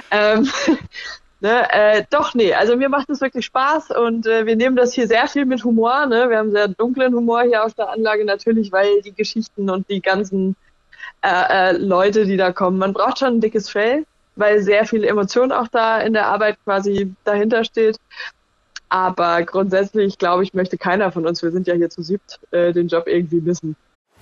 [SPEAKER 3] Doch, nee, also mir macht es wirklich Spaß und wir nehmen das hier sehr viel mit Humor. Ne? Wir haben sehr dunklen Humor hier auf der Anlage natürlich, weil die Geschichten und die ganzen Leute, die da kommen, man braucht schon ein dickes Fell, weil sehr viel Emotion auch da in der Arbeit quasi dahinter steht. Aber grundsätzlich, glaube ich, möchte keiner von uns, wir sind ja hier zu siebt, den Job irgendwie missen.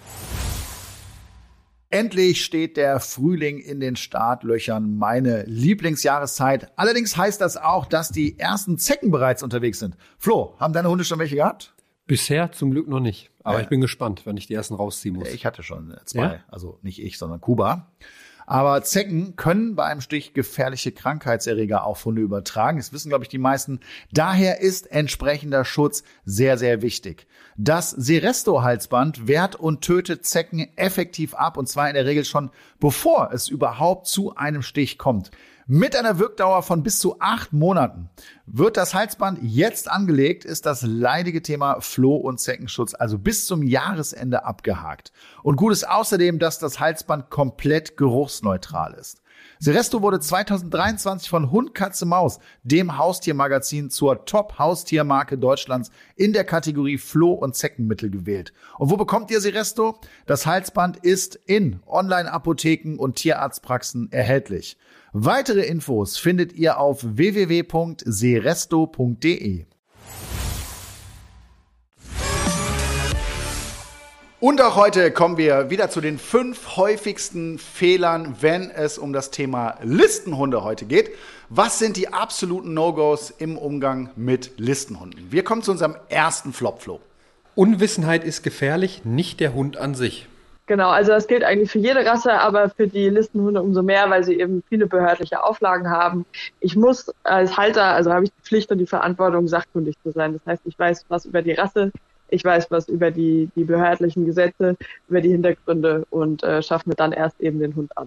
[SPEAKER 4] Endlich steht der Frühling in den Startlöchern, meine Lieblingsjahreszeit. Allerdings heißt das auch, dass die ersten Zecken bereits unterwegs sind. Flo, haben deine Hunde schon welche gehabt?
[SPEAKER 2] Bisher zum Glück noch nicht. Aber ich bin gespannt, wenn ich die ersten rausziehen muss.
[SPEAKER 4] Ich hatte schon 2.
[SPEAKER 2] Ja?
[SPEAKER 4] Also nicht ich, sondern Kuba. Aber Zecken können bei einem Stich gefährliche Krankheitserreger auf Hunde übertragen. Das wissen, glaube ich, die meisten. Daher ist entsprechender Schutz sehr, sehr wichtig. Das Seresto-Halsband wehrt und tötet Zecken effektiv ab, und zwar in der Regel schon, bevor es überhaupt zu einem Stich kommt. Mit einer Wirkdauer von bis zu 8 Monaten. Wird das Halsband jetzt angelegt, ist das leidige Thema Floh- und Zeckenschutz also bis zum Jahresende abgehakt. Und gut ist außerdem, dass das Halsband komplett geruchsneutral ist. Seresto wurde 2023 von Hund, Katze, Maus, dem Haustiermagazin, zur Top-Haustiermarke Deutschlands in der Kategorie Floh- und Zeckenmittel gewählt. Und wo bekommt ihr Seresto? Das Halsband ist in Online-Apotheken und Tierarztpraxen erhältlich. Weitere Infos findet ihr auf www.seresto.de.
[SPEAKER 1] Und auch heute kommen wir wieder zu den 5 häufigsten Fehlern, wenn es um das Thema Listenhunde heute geht. Was sind die absoluten No-Gos im Umgang mit Listenhunden? Wir kommen zu unserem ersten Flop, Flo.
[SPEAKER 2] Unwissenheit ist gefährlich, nicht der Hund an sich.
[SPEAKER 3] Genau, also das gilt eigentlich für jede Rasse, aber für die Listenhunde umso mehr, weil sie eben viele behördliche Auflagen haben. Ich muss als Halter, also habe ich die Pflicht und die Verantwortung, sachkundig zu sein. Das heißt, ich weiß was über die Rasse, ich weiß was über die behördlichen Gesetze, über die Hintergründe und schaffe mir dann erst eben den Hund an.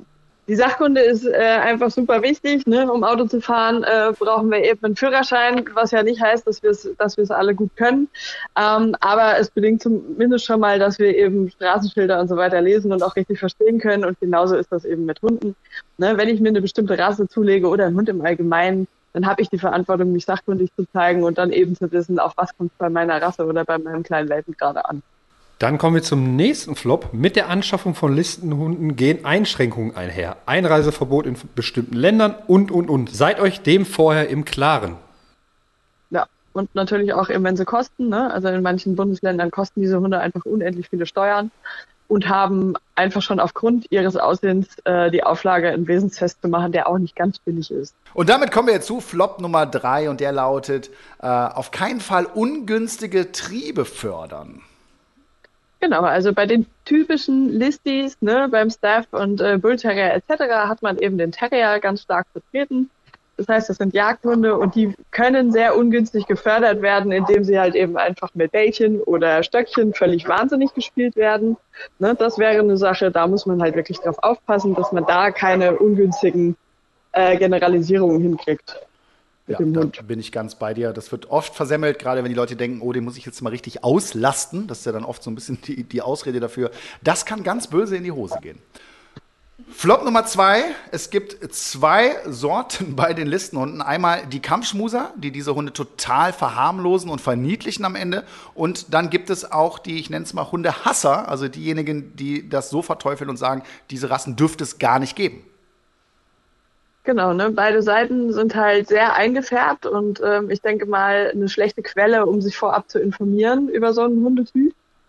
[SPEAKER 3] Die Sachkunde ist einfach super wichtig. Ne? Um Auto zu fahren, brauchen wir eben einen Führerschein, was ja nicht heißt, dass wir es alle gut können. Aber es bedingt zumindest schon mal, dass wir eben Straßenschilder und so weiter lesen und auch richtig verstehen können. Und genauso ist das eben mit Hunden. Ne? Wenn ich mir eine bestimmte Rasse zulege oder einen Hund im Allgemeinen, dann habe ich die Verantwortung, mich sachkundig zu zeigen und dann eben zu wissen, auf was kommt es bei meiner Rasse oder bei meinem kleinen Welpen gerade an.
[SPEAKER 2] Dann kommen wir zum nächsten Flop. Mit der Anschaffung von Listenhunden gehen Einschränkungen einher. Einreiseverbot in bestimmten Ländern und. Seid euch dem vorher im Klaren.
[SPEAKER 3] Ja, und natürlich auch immense Kosten. Ne? Also in manchen Bundesländern kosten diese Hunde einfach unendlich viele Steuern und haben einfach schon aufgrund ihres Aussehens die Auflage, einen Wesenstest zu machen, der auch nicht ganz billig ist.
[SPEAKER 1] Und damit kommen wir jetzt zu Flop Nummer 3 und der lautet, auf keinen Fall ungünstige Triebe fördern.
[SPEAKER 3] Genau, also bei den typischen Listies, ne, beim Staff und Bull Terrier etc. hat man eben den Terrier ganz stark vertreten. Das heißt, das sind Jagdhunde und die können sehr ungünstig gefördert werden, indem sie halt eben einfach mit Bällchen oder Stöckchen völlig wahnsinnig gespielt werden. Ne, das wäre eine Sache, da muss man halt wirklich drauf aufpassen, dass man da keine ungünstigen Generalisierungen hinkriegt.
[SPEAKER 1] Ja, da bin ich ganz bei dir. Das wird oft versemmelt, gerade wenn die Leute denken, oh, den muss ich jetzt mal richtig auslasten. Das ist ja dann oft so ein bisschen die Ausrede dafür. Das kann ganz böse in die Hose gehen. Flop Nummer 2. Es gibt 2 Sorten bei den Listenhunden. Einmal die Kampfschmuser, die diese Hunde total verharmlosen und verniedlichen am Ende. Und dann gibt es auch die, ich nenne es mal Hundehasser, also diejenigen, die das so verteufeln und sagen, diese Rassen dürfte es gar nicht geben.
[SPEAKER 3] Genau, ne? Beide Seiten sind halt sehr eingefärbt und ich denke mal eine schlechte Quelle, um sich vorab zu informieren über so einen Hundetyp.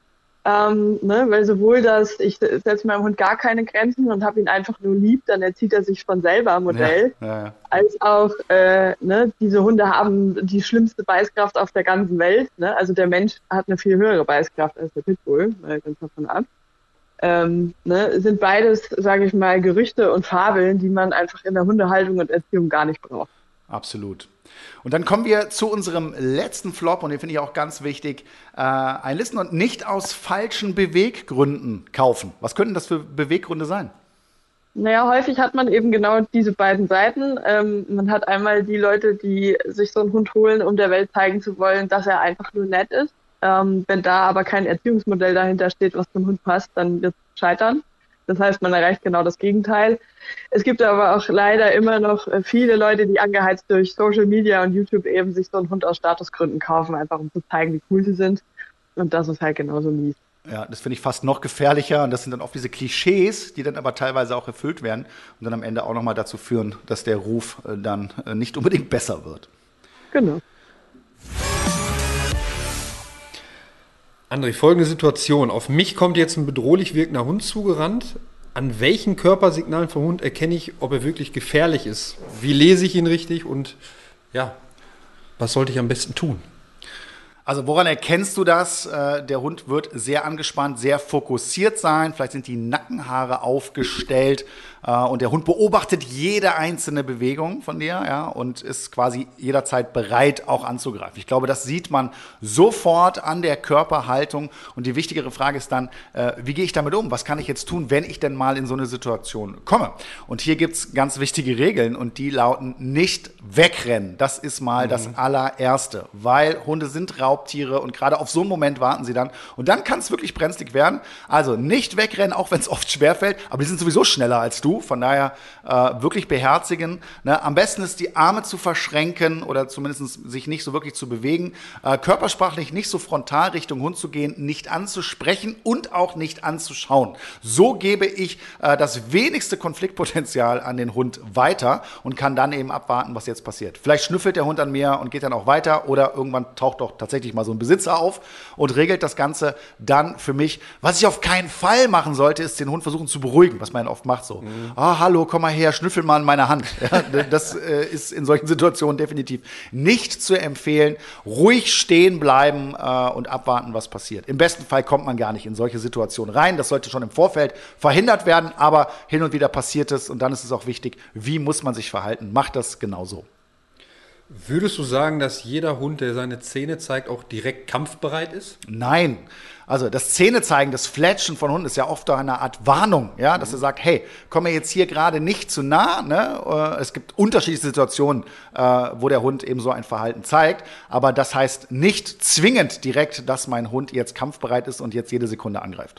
[SPEAKER 3] Ne? Weil sowohl ich setze meinem Hund gar keine Grenzen und habe ihn einfach nur lieb, dann erzieht er sich von selber Modell,
[SPEAKER 1] ja.
[SPEAKER 3] als auch ne? Diese Hunde haben die schlimmste Beißkraft auf der ganzen Welt. Ne? Also der Mensch hat eine viel höhere Beißkraft als der Pitbull, ganz davon ab. Ne, sind beides, sage ich mal, Gerüchte und Fabeln, die man einfach in der Hundehaltung und Erziehung gar nicht braucht.
[SPEAKER 1] Absolut. Und dann kommen wir zu unserem letzten Flop und den finde ich auch ganz wichtig. Ein Listenhund nicht aus falschen Beweggründen kaufen. Was könnten das für Beweggründe sein?
[SPEAKER 3] Naja, häufig hat man eben genau diese beiden Seiten. Man hat einmal die Leute, die sich so einen Hund holen, um der Welt zeigen zu wollen, dass er einfach nur nett ist. Wenn da aber kein Erziehungsmodell dahinter steht, was zum Hund passt, dann wird es scheitern. Das heißt, man erreicht genau das Gegenteil. Es gibt aber auch leider immer noch viele Leute, die angeheizt durch Social Media und YouTube eben sich so einen Hund aus Statusgründen kaufen, einfach um zu zeigen, wie cool sie sind. Und das ist halt genauso mies.
[SPEAKER 1] Ja, das finde ich fast noch gefährlicher. Und das sind dann oft diese Klischees, die dann aber teilweise auch erfüllt werden und dann am Ende auch nochmal dazu führen, dass der Ruf dann nicht unbedingt besser wird.
[SPEAKER 3] Genau.
[SPEAKER 2] André, folgende Situation. Auf mich kommt jetzt ein bedrohlich wirkender Hund zugerannt. An welchen Körpersignalen vom Hund erkenne ich, ob er wirklich gefährlich ist? Wie lese ich ihn richtig und ja, was sollte ich am besten tun?
[SPEAKER 1] Also woran erkennst du das? Der Hund wird sehr angespannt, sehr fokussiert sein. Vielleicht sind die Nackenhaare aufgestellt und der Hund beobachtet jede einzelne Bewegung von dir, ja, und ist quasi jederzeit bereit, auch anzugreifen. Ich glaube, das sieht man sofort an der Körperhaltung. Und die wichtigere Frage ist dann, wie gehe ich damit um? Was kann ich jetzt tun, wenn ich denn mal in so eine Situation komme? Und hier gibt's ganz wichtige Regeln und die lauten: nicht wegrennen. Das ist mal das allererste, weil Hunde sind Raubtiere und gerade auf so einen Moment warten sie dann. Und dann kann es wirklich brenzlig werden. Also nicht wegrennen, auch wenn es oft schwerfällt, aber die sind sowieso schneller als du. Von daher wirklich beherzigen. Ne? Am besten ist, die Arme zu verschränken oder zumindest sich nicht so wirklich zu bewegen. Körpersprachlich nicht so frontal Richtung Hund zu gehen, nicht anzusprechen und auch nicht anzuschauen. So gebe ich das wenigste Konfliktpotenzial an den Hund weiter und kann dann eben abwarten, was jetzt passiert. Vielleicht schnüffelt der Hund an mir und geht dann auch weiter oder irgendwann taucht doch tatsächlich mal so ein Besitzer auf und regelt das Ganze dann für mich. Was ich auf keinen Fall machen sollte, ist den Hund versuchen zu beruhigen, was man oft macht so. Hallo, komm mal her, schnüffel mal an meiner Hand. Ja, das ist in solchen Situationen definitiv nicht zu empfehlen. Ruhig stehen bleiben und abwarten, was passiert. Im besten Fall kommt man gar nicht in solche Situationen rein. Das sollte schon im Vorfeld verhindert werden, aber hin und wieder passiert es und dann ist es auch wichtig, wie muss man sich verhalten. Macht das genauso.
[SPEAKER 2] Würdest du sagen, dass jeder Hund, der seine Zähne zeigt, auch direkt kampfbereit ist?
[SPEAKER 1] Nein. Also das Zähnezeigen, das Fletschen von Hunden ist ja oft eine Art Warnung, ja, dass er sagt, hey, komm mir jetzt hier gerade nicht zu nah. Ne? Es gibt unterschiedliche Situationen, wo der Hund eben so ein Verhalten zeigt. Aber das heißt nicht zwingend direkt, dass mein Hund jetzt kampfbereit ist und jetzt jede Sekunde angreift.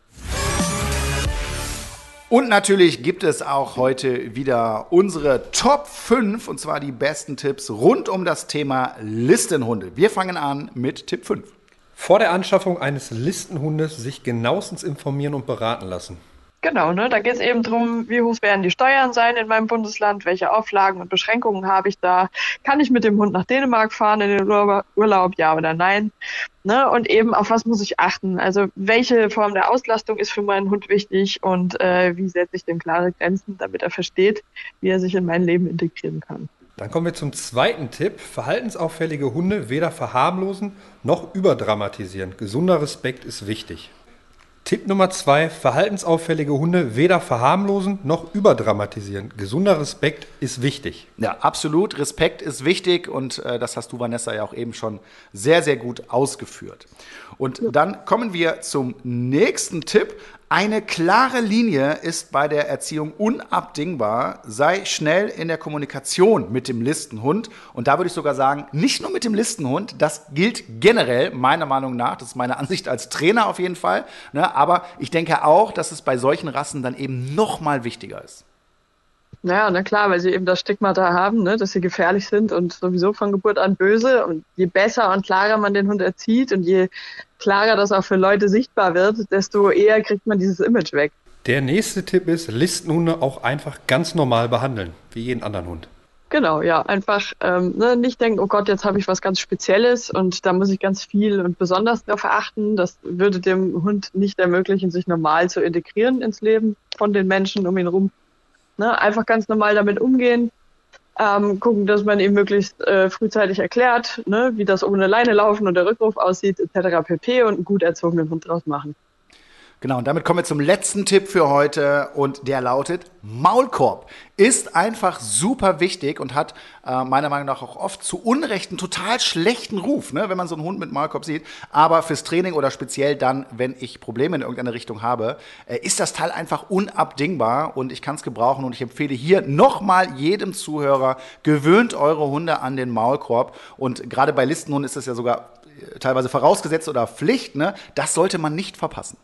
[SPEAKER 1] Und natürlich gibt es auch heute wieder unsere Top 5, und zwar die besten Tipps rund um das Thema Listenhunde. Wir fangen an mit Tipp 5.
[SPEAKER 2] Vor der Anschaffung eines Listenhundes sich genauestens informieren und beraten lassen.
[SPEAKER 3] Genau, ne? Da geht es eben darum, wie hoch werden die Steuern sein in meinem Bundesland, welche Auflagen und Beschränkungen habe ich da, kann ich mit dem Hund nach Dänemark fahren in den Urlaub, ja oder nein, ne? Und eben auf was muss ich achten, also welche Form der Auslastung ist für meinen Hund wichtig und wie setze ich dem klare Grenzen, damit er versteht, wie er sich in mein Leben integrieren kann.
[SPEAKER 2] Dann kommen wir zum zweiten Tipp. Verhaltensauffällige Hunde weder verharmlosen noch überdramatisieren. Gesunder Respekt ist wichtig. Tipp Nummer 2. Verhaltensauffällige Hunde weder verharmlosen noch überdramatisieren. Gesunder Respekt ist wichtig.
[SPEAKER 1] Ja, absolut. Respekt ist wichtig und das hast du, Vanessa, ja auch eben schon sehr, sehr gut ausgeführt. Und dann kommen wir zum nächsten Tipp. Eine klare Linie ist bei der Erziehung unabdingbar. Sei schnell in der Kommunikation mit dem Listenhund. Und da würde ich sogar sagen, nicht nur mit dem Listenhund, das gilt generell, meiner Meinung nach. Das ist meine Ansicht als Trainer auf jeden Fall. Ne? Aber ich denke auch, dass es bei solchen Rassen dann eben noch mal wichtiger ist.
[SPEAKER 3] Naja, na klar, weil sie eben das Stigmata haben, ne, dass sie gefährlich sind und sowieso von Geburt an böse. Und je besser und klarer man den Hund erzieht und je klarer das auch für Leute sichtbar wird, desto eher kriegt man dieses Image weg.
[SPEAKER 2] Der nächste Tipp ist, Listenhunde auch einfach ganz normal behandeln, wie jeden anderen Hund.
[SPEAKER 3] Genau, ja, einfach nicht denken, oh Gott, jetzt habe ich was ganz Spezielles und da muss ich ganz viel und besonders darauf achten. Das würde dem Hund nicht ermöglichen, sich normal zu integrieren ins Leben von den Menschen um ihn herum. Ne, einfach ganz normal damit umgehen, gucken, dass man ihm möglichst frühzeitig erklärt, ne, wie das ohne Leine laufen und der Rückruf aussieht, etc. pp. Und einen gut erzogenen Hund draus machen.
[SPEAKER 1] Genau, und damit kommen wir zum letzten Tipp für heute und der lautet, Maulkorb ist einfach super wichtig und hat meiner Meinung nach auch oft zu Unrecht einen total schlechten Ruf, ne, wenn man so einen Hund mit Maulkorb sieht. Aber fürs Training oder speziell dann, wenn ich Probleme in irgendeiner Richtung habe, ist das Teil einfach unabdingbar und ich kann es gebrauchen und ich empfehle hier nochmal jedem Zuhörer, gewöhnt eure Hunde an den Maulkorb und gerade bei Listenhunden ist das ja sogar teilweise vorausgesetzt oder Pflicht, ne, das sollte man nicht verpassen.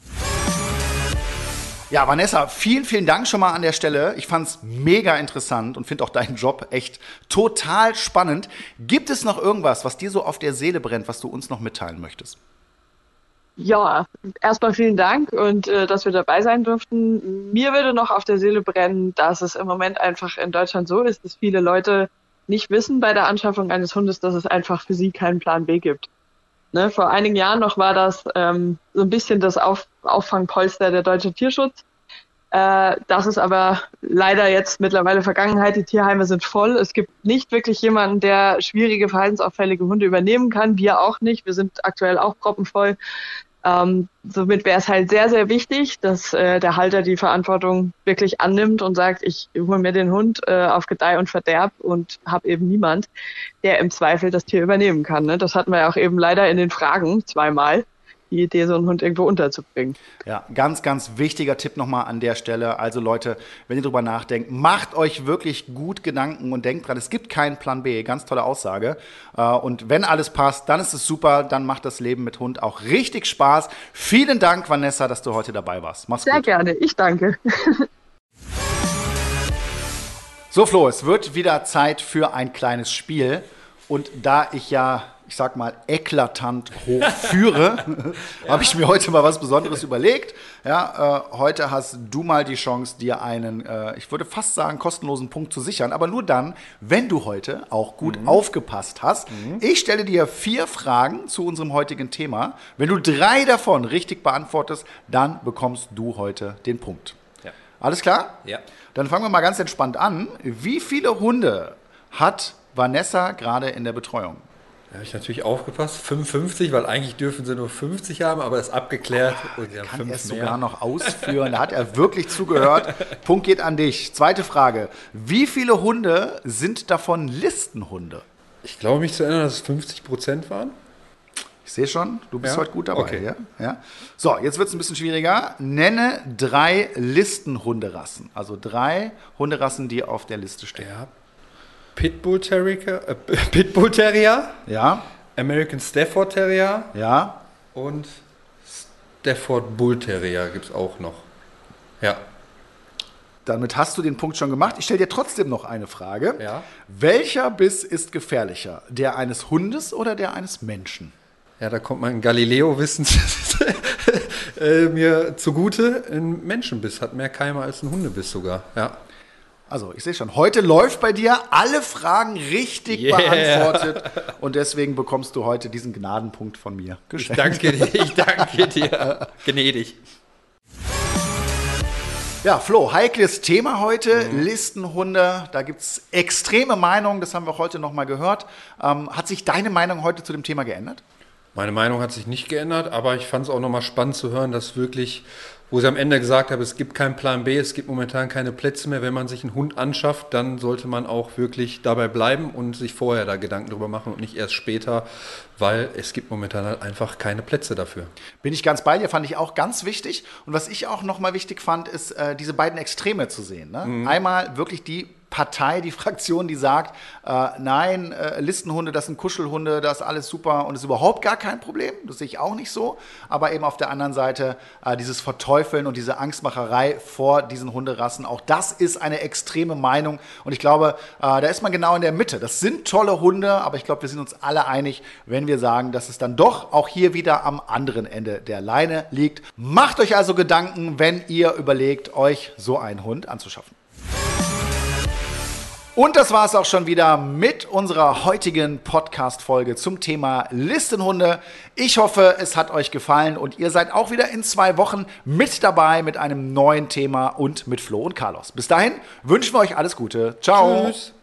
[SPEAKER 1] Ja, Vanessa, vielen, vielen Dank schon mal an der Stelle. Ich fand's mega interessant und finde auch deinen Job echt total spannend. Gibt es noch irgendwas, was dir so auf der Seele brennt, was du uns noch mitteilen möchtest?
[SPEAKER 3] Ja, erstmal vielen Dank und dass wir dabei sein durften. Mir würde noch auf der Seele brennen, dass es im Moment einfach in Deutschland so ist, dass viele Leute nicht wissen bei der Anschaffung eines Hundes, dass es einfach für sie keinen Plan B gibt. Ne, vor einigen Jahren noch war das so ein bisschen das Auffangpolster der Deutsche Tierschutz. Das ist aber leider jetzt mittlerweile Vergangenheit. Die Tierheime sind voll. Es gibt nicht wirklich jemanden, der schwierige, verhaltensauffällige Hunde übernehmen kann. Wir auch nicht. Wir sind aktuell auch proppenvoll. Somit wäre es halt sehr, sehr wichtig, dass der Halter die Verantwortung wirklich annimmt und sagt, ich hole mir den Hund auf Gedeih und Verderb und habe eben niemand, der im Zweifel das Tier übernehmen kann. Ne? Das hatten wir ja auch eben leider in den Fragen zweimal, die Idee, so einen Hund irgendwo unterzubringen.
[SPEAKER 1] Ja, ganz, ganz wichtiger Tipp nochmal an der Stelle. Also Leute, wenn ihr drüber nachdenkt, macht euch wirklich gut Gedanken und denkt dran, es gibt keinen Plan B. Ganz tolle Aussage. Und wenn alles passt, dann ist es super. Dann macht das Leben mit Hund auch richtig Spaß. Vielen Dank, Vanessa, dass du heute dabei warst. Mach's gut.
[SPEAKER 3] Sehr gerne. Ich danke.
[SPEAKER 1] So, Flo, es wird wieder Zeit für ein kleines Spiel. Und da ich ja, ich sag mal, eklatant hoch führe, habe ich mir heute mal was Besonderes überlegt. Ja, heute hast du mal die Chance, dir einen, ich würde fast sagen, kostenlosen Punkt zu sichern. Aber nur dann, wenn du heute auch gut aufgepasst hast. Ich stelle dir 4 Fragen zu unserem heutigen Thema. Wenn du 3 davon richtig beantwortest, dann bekommst du heute den Punkt.
[SPEAKER 2] Ja.
[SPEAKER 1] Alles klar?
[SPEAKER 2] Ja.
[SPEAKER 1] Dann fangen wir mal ganz entspannt an. Wie viele Hunde hat Vanessa gerade in der Betreuung?
[SPEAKER 2] Da habe ich natürlich aufgepasst, 55, weil eigentlich dürfen sie nur 50 haben, aber ist abgeklärt. Und
[SPEAKER 1] Kann er es sogar noch ausführen? Da hat er wirklich zugehört. Punkt geht an dich. Zweite Frage. Wie viele Hunde sind davon Listenhunde?
[SPEAKER 2] Ich glaube, mich zu erinnern, dass es 50% waren.
[SPEAKER 1] Ich sehe schon, du bist
[SPEAKER 2] Ja?
[SPEAKER 1] heute gut dabei.
[SPEAKER 2] Okay.
[SPEAKER 1] Ja? So, jetzt wird es ein bisschen schwieriger. Nenne 3 Listenhunderassen. Also 3 Hunderassen, die auf der Liste stehen.
[SPEAKER 2] Ja. Pitbull Terrier,
[SPEAKER 1] Ja,
[SPEAKER 2] American Stafford Terrier
[SPEAKER 1] ja.
[SPEAKER 2] und Stafford Bull Terrier gibt es auch noch. Ja.
[SPEAKER 1] Damit hast du den Punkt schon gemacht. Ich stelle dir trotzdem noch eine Frage.
[SPEAKER 2] Ja.
[SPEAKER 1] Welcher Biss ist gefährlicher? Der eines Hundes oder der eines Menschen?
[SPEAKER 2] Ja, da kommt mein Galileo-Wissen mir zugute. Ein Menschenbiss hat mehr Keime als ein Hundebiss sogar. Ja.
[SPEAKER 1] Also, ich sehe schon, heute läuft bei dir alle Fragen richtig beantwortet. Und deswegen bekommst du heute diesen Gnadenpunkt von mir geschenkt.
[SPEAKER 2] Ich danke dir. Gnädig.
[SPEAKER 1] Ja, Flo, heikles Thema heute, Listenhunde. Da gibt es extreme Meinungen, das haben wir heute nochmal gehört. Hat sich deine Meinung heute zu dem Thema geändert?
[SPEAKER 2] Meine Meinung hat sich nicht geändert, aber ich fand es auch nochmal spannend zu hören, dass wirklich, wo sie am Ende gesagt haben, es gibt keinen Plan B, es gibt momentan keine Plätze mehr. Wenn man sich einen Hund anschafft, dann sollte man auch wirklich dabei bleiben und sich vorher da Gedanken drüber machen und nicht erst später, weil es gibt momentan halt einfach keine Plätze dafür.
[SPEAKER 1] Bin ich ganz bei dir, fand ich auch ganz wichtig. Und was ich auch nochmal wichtig fand, ist, diese beiden Extreme zu sehen. Ne? Einmal wirklich die Partei, die Fraktion, die sagt, nein, Listenhunde, das sind Kuschelhunde, das ist alles super und ist überhaupt gar kein Problem. Das sehe ich auch nicht so. Aber eben auf der anderen Seite dieses Verteufeln und diese Angstmacherei vor diesen Hunderassen, auch das ist eine extreme Meinung. Und ich glaube, da ist man genau in der Mitte. Das sind tolle Hunde, aber ich glaube, wir sind uns alle einig, wenn wir sagen, dass es dann doch auch hier wieder am anderen Ende der Leine liegt. Macht euch also Gedanken, wenn ihr überlegt, euch so einen Hund anzuschaffen. Und das war es auch schon wieder mit unserer heutigen Podcast-Folge zum Thema Listenhunde. Ich hoffe, es hat euch gefallen und ihr seid auch wieder in 2 Wochen mit dabei mit einem neuen Thema und mit Flo und Carlos. Bis dahin wünschen wir euch alles Gute. Ciao.
[SPEAKER 2] Tschüss.